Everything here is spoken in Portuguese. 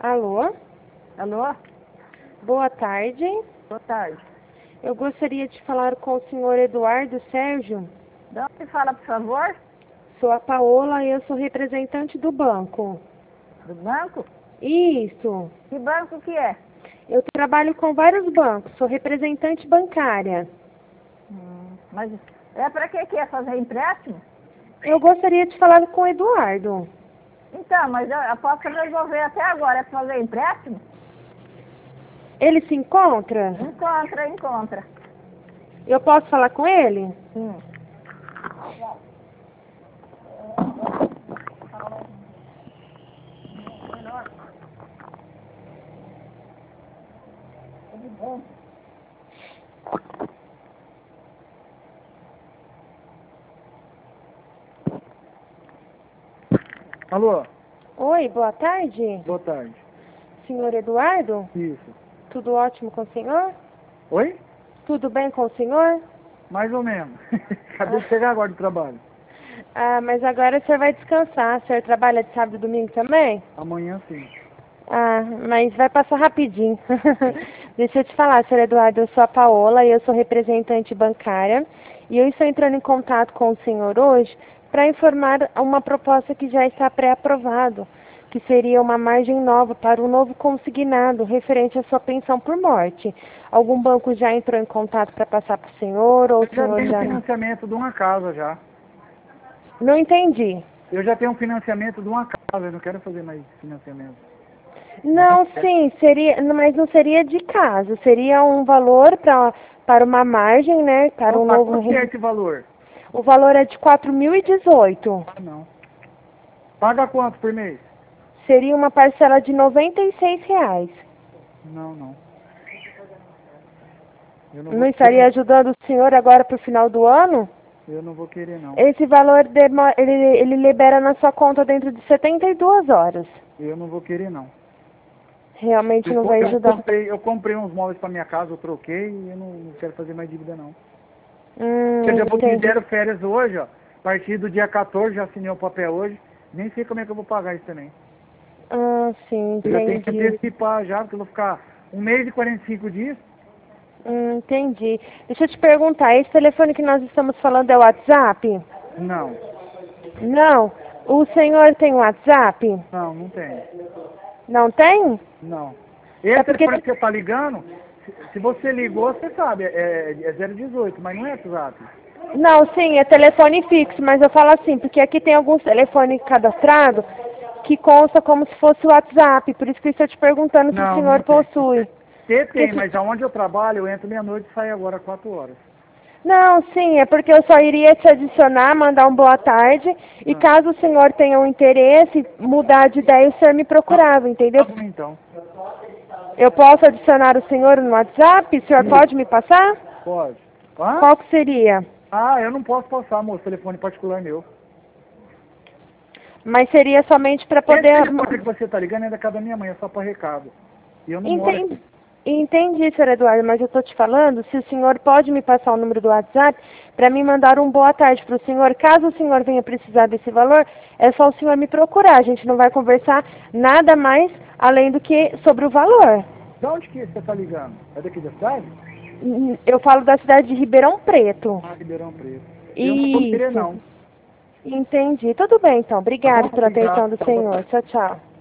Alô? Alô? Boa tarde. Boa tarde. Eu gostaria de falar com o senhor Eduardo Sérgio. De onde fala, por favor? Sou a Paola e eu sou representante do banco. Do banco? Isso. Que banco que é? Eu trabalho com vários bancos, sou representante bancária. Mas é para que é fazer empréstimo? Eu gostaria de falar com o Eduardo. Então, mas eu posso resolver até agora. É para fazer empréstimo? Ele se encontra? Encontra. Eu posso falar com ele? Sim. Alô, Oi, boa tarde. boa tarde. Senhor Eduardo? Isso. Tudo ótimo com o senhor? Oi? Tudo bem com o senhor? Mais ou menos. Acabei de chegar agora do trabalho. Ah, mas agora o senhor vai descansar. O senhor trabalha de sábado e domingo também? Amanhã sim. Ah, mas vai passar rapidinho. Deixa eu te falar, senhor Eduardo, eu sou a Paola e eu sou representante bancária. E eu estou entrando em contato com o senhor hoje para informar uma proposta que já está pré-aprovado, que seria uma margem nova para um novo consignado referente à sua pensão por morte. Algum banco já entrou em contato para passar para o senhor ou o Eu já senhor tenho já... financiamento de uma casa já. Não entendi. Eu já tenho um financiamento de uma casa, eu não quero fazer mais financiamento. Não, sim, seria, mas não seria de casa, seria um valor para uma margem, né, para um Opa, novo... quanto que é esse valor? O valor é de 4.018. Ah, não. Paga quanto por mês? Seria uma parcela de R$ 96. Não. Eu não Não vou estaria querer, ajudando o senhor agora para o final do ano? eu não vou querer não. Esse valor ele libera na sua conta dentro de 72 horas. Eu não vou querer não. Realmente não vai ajudar. Eu comprei uns móveis para minha casa, eu troquei e eu não quero fazer mais dívida não. Eu já vou me Entendi. deram férias hoje, ó. A partir do dia 14, já assinei o papel hoje. Nem sei como é que eu vou pagar isso também. Ah, sim, Eu já tenho que entendi. antecipar já, porque eu vou ficar 1 mês e 45 dias. Entendi. Deixa eu te perguntar, esse telefone que nós estamos falando é o WhatsApp? Não, Não. O senhor tem WhatsApp? não tem. Não tem? Não. É Esse porque... telefone que você tá ligando, se você ligou, você sabe, é 018, mas não é WhatsApp. Não, sim, é telefone fixo, mas eu falo assim, porque aqui tem alguns telefones cadastrados que consta como se fosse o WhatsApp, por isso que eu estou te perguntando se o Não senhor tem. possui. Você Porque tem, mas aonde eu trabalho, eu entro meia-noite e saio agora às 4 horas. Não, sim, é porque eu só iria te adicionar, mandar um boa tarde, e Ah, caso o senhor tenha um interesse, mudar de ideia, o senhor me procurava, entendeu? tá bom então. Eu posso adicionar o senhor no WhatsApp? O senhor pode me passar? Pode. Hã? Qual que seria? Ah, eu não posso passar, moço, telefone particular meu. Mas seria somente para Esse poder... telefone que você tá ligando é da casa da minha mãe, é só para recado. E eu não moro Entendi, aqui. entendi, senhor Eduardo, mas eu estou te falando se o senhor pode me passar o número do WhatsApp para me mandar um boa tarde para o senhor. Caso o senhor venha precisar desse valor, é só o senhor me procurar. A gente não vai conversar nada mais além do que sobre o valor. De onde que você tá ligando? É daqui da cidade? Eu falo da cidade de Ribeirão Preto. Ah, Ribeirão Preto. Eu não vou querer Isso. não. Entendi. Tudo bem, então. Tá bom? Obrigada pela atenção Obrigado. do senhor. Tchau, tchau.